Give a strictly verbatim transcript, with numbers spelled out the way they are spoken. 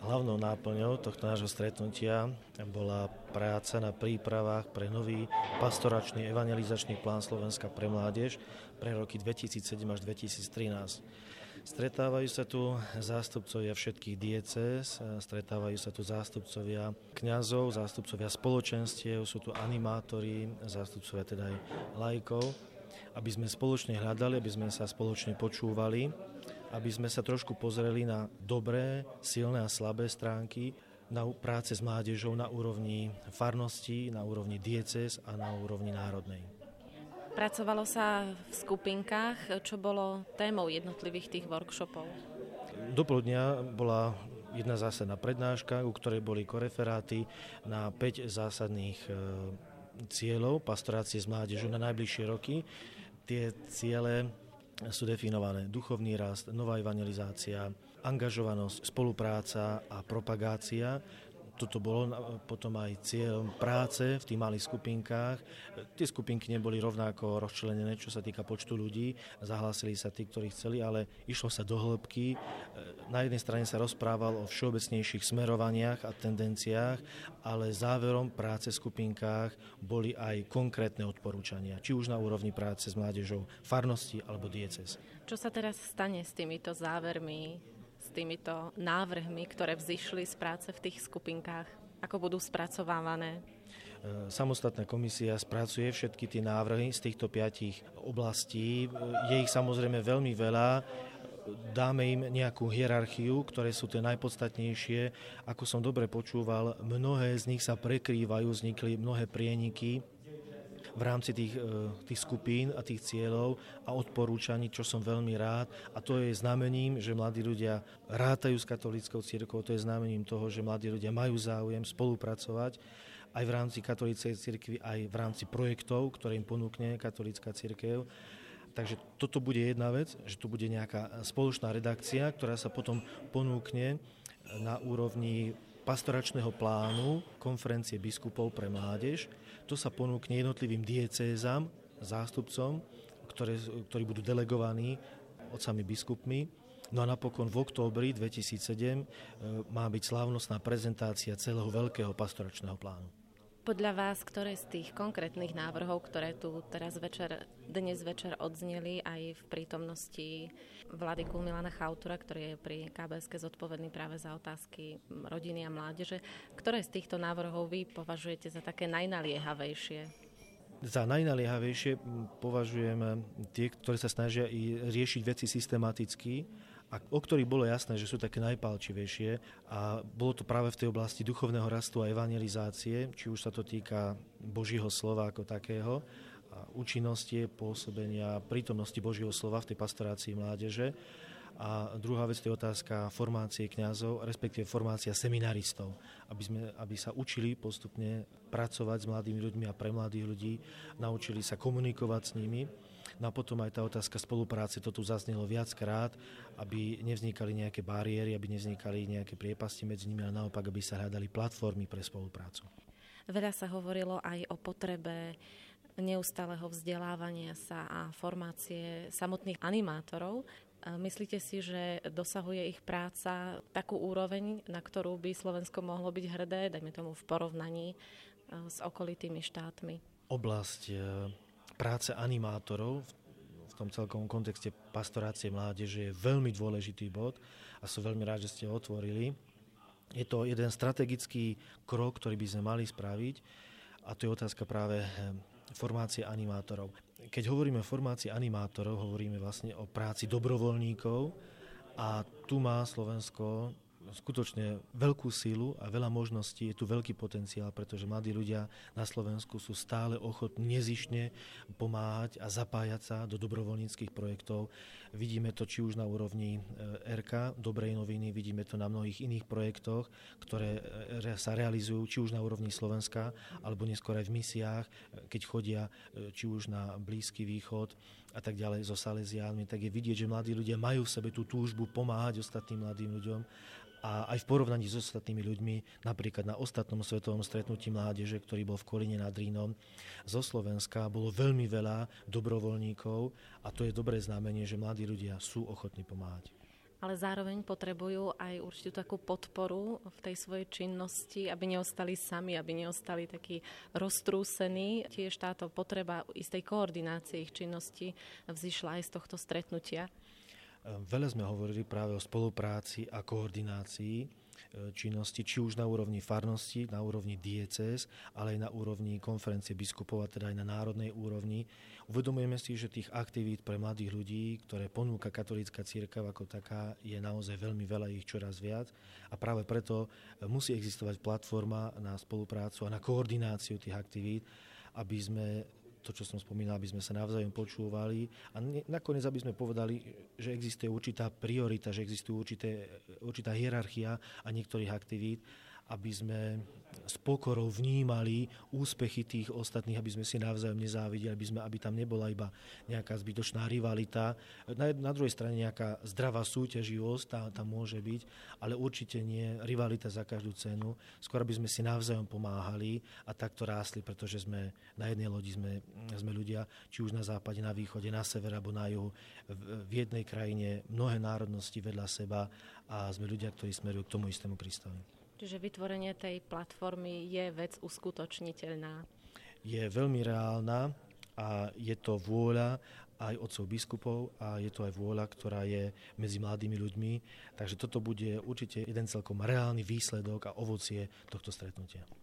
Hlavnou náplňou tohto nášho stretnutia bola práca na prípravách pre nový pastoračný evangelizačný plán Slovenska pre mládež pre roky dvetisícsedem až dvetisíctrinásť. Stretávajú sa tu zástupcovia všetkých diecéz, stretávajú sa tu zástupcovia kňazov, zástupcovia spoločenstiev, sú tu animátori, zástupcovia teda aj laikov, aby sme spoločne hľadali, aby sme sa spoločne počúvali, aby sme sa trošku pozreli na dobré, silné a slabé stránky na práce s mládežou na úrovni farností, na úrovni diecéz a na úrovni národnej. Pracovalo sa v skupinkách, čo bolo témou jednotlivých tých workshopov? Dopoludnia bola jedna zásadná prednáška, u ktorej boli koreferáty na päť zásadných cieľov pastorácie s mládežou na najbližšie roky. Tie ciele sú definované duchovný rast, nová evangelizácia, angažovanosť, spolupráca a propagácia. Toto bolo potom aj cieľom práce v tých malých skupinkách. Tie skupinky neboli rovnako rozčlenené, čo sa týka počtu ľudí. Zahlásili sa tí, ktorí chceli, ale išlo sa do hĺbky. Na jednej strane sa rozprával o všeobecnejších smerovaniach a tendenciách, ale záverom práce v skupinkách boli aj konkrétne odporúčania, či už na úrovni práce s mládežou, farnosti alebo diecéz. Čo sa teraz stane s týmito závermi, s týmito návrhmi, ktoré vzišli z práce v tých skupinkách? Ako budú spracovávané? Samostatná komisia spracuje všetky tie návrhy z týchto piatich oblastí. Je ich samozrejme veľmi veľa. Dáme im nejakú hierarchiu, ktoré sú tie najpodstatnejšie. Ako som dobre počúval, mnohé z nich sa prekrývajú, vznikli mnohé prieniky v rámci tých, tých skupín a tých cieľov a odporúčaní, čo som veľmi rád. A to je znamením, že mladí ľudia rátajú s katolíckou cirkvou, to je znamením toho, že mladí ľudia majú záujem spolupracovať aj v rámci katolíckej cirkvi, aj v rámci projektov, ktoré im ponúkne katolícka cirkev. Takže toto bude jedna vec, že tu bude nejaká spoločná redakcia, ktorá sa potom ponúkne na úrovni pastoračného plánu konferencie biskupov pre mládež. To sa ponúkne jednotlivým diecézam, zástupcom, ktoré, ktorí budú delegovaní otcami biskupmi. No a napokon v októbri dvetisícsedem má byť slávnostná prezentácia celého veľkého pastoračného plánu. Podľa vás, ktoré z tých konkrétnych návrhov, ktoré tu teraz večer, dnes večer odzneli aj v prítomnosti vladyku Milana Chautura, ktorý je pri ká bé eske zodpovedný práve za otázky rodiny a mládeže, ktoré z týchto návrhov vy považujete za také najnaliehavejšie? Za najnaliehavejšie považujem tie, ktoré sa snažia i riešiť veci systematicky, a o ktorých bolo jasné, že sú také najpálčivejšie, a bolo to práve v tej oblasti duchovného rastu a evangelizácie, či už sa to týka Božieho slova ako takého, a účinnosti, pôsobenia, prítomnosti Božieho slova v tej pastorácii mládeže. A druhá vec je otázka formácie kňazov, respektíve formácia seminaristov, aby, sme, aby sa učili postupne pracovať s mladými ľuďmi a pre mladých ľudí, naučili sa komunikovať s nimi. No a potom aj tá otázka spolupráce, to tu zaznelo viackrát, aby nevznikali nejaké bariéry, aby nevznikali nejaké priepasti medzi nimi, ale naopak, aby sa hľadali platformy pre spoluprácu. Veľa sa hovorilo aj o potrebe neustáleho vzdelávania sa a formácie samotných animátorov. Myslíte si, že dosahuje ich práca takú úroveň, na ktorú by Slovensko mohlo byť hrdé, dajme tomu v porovnaní s okolitými štátmi? Oblasť práce animátorov v tom celkovom kontexte pastorácie mládeže je veľmi dôležitý bod a som veľmi rád, že ste ho otvorili. Je to jeden strategický krok, ktorý by sme mali spraviť, a to je otázka práve formácie animátorov. Keď hovoríme o formácii animátorov, hovoríme vlastne o práci dobrovoľníkov, a tu má Slovensko skutočne veľkú sílu a veľa možností, je tu veľký potenciál, pretože mladí ľudia na Slovensku sú stále ochotní nezištne pomáhať a zapájať sa do dobrovoľníckych projektov. Vidíme to či už na úrovni er ká, Dobrej noviny, vidíme to na mnohých iných projektoch, ktoré sa realizujú či už na úrovni Slovenska, alebo neskôr aj v misiách, keď chodia či už na Blízky východ a tak ďalej so Salesiánmi, tak je vidieť, že mladí ľudia majú v sebe tú túžbu pomáhať ostatným mladým ľuďom. A aj v porovnaní s ostatnými ľuďmi, napríklad na ostatnom svetovom stretnutí mládeže, ktorý bol v Kolíne nad Rýnom, zo Slovenska bolo veľmi veľa dobrovoľníkov, a to je dobré znamenie, že mladí ľudia sú ochotní pomáhať. ale zároveň potrebujú aj určitú takú podporu v tej svojej činnosti, aby neostali sami, aby neostali takí roztrúsení. Tiež táto potreba istej koordinácie ich činnosti vzýšla aj z tohto stretnutia. Veľa sme hovorili práve o spolupráci a koordinácii činnosti, či už na úrovni farnosti, na úrovni diecéz, ale aj na úrovni konferencie biskupov, a teda aj na národnej úrovni. Uvedomujeme si, že tých aktivít pre mladých ľudí, ktoré ponúka katolícka cirkev ako taká, je naozaj veľmi veľa, ich čoraz viac. A práve preto musí existovať platforma na spoluprácu a na koordináciu tých aktivít, aby sme to, čo som spomínal, aby sme sa navzájom počúvali a ne, nakoniec, aby sme povedali, že existuje určitá priorita, že existuje určité, určitá hierarchia a niektorých aktivít, aby sme s pokorou vnímali úspechy tých ostatných, aby sme si navzájom nezávideli, aby, sme, aby tam nebola iba nejaká zbytočná rivalita. Na, na druhej strane nejaká zdravá súťaživosť, tá, tá môže byť, ale určite nie rivalita za každú cenu. Skôr aby sme si navzájom pomáhali a takto rástli, pretože sme na jednej lodi sme, sme ľudia, či už na západe, na východe, na severe alebo na juhu, v, v jednej krajine mnohé národnosti vedľa seba a sme ľudia, ktorí smerujú k tomu istému Kristovi. Čiže vytvorenie tej platformy je vec uskutočniteľná. Je veľmi reálna a je to vôľa aj otcov biskupov a je to aj vôľa, ktorá je medzi mladými ľuďmi. Takže toto bude určite jeden celkom reálny výsledok a ovocie tohto stretnutia.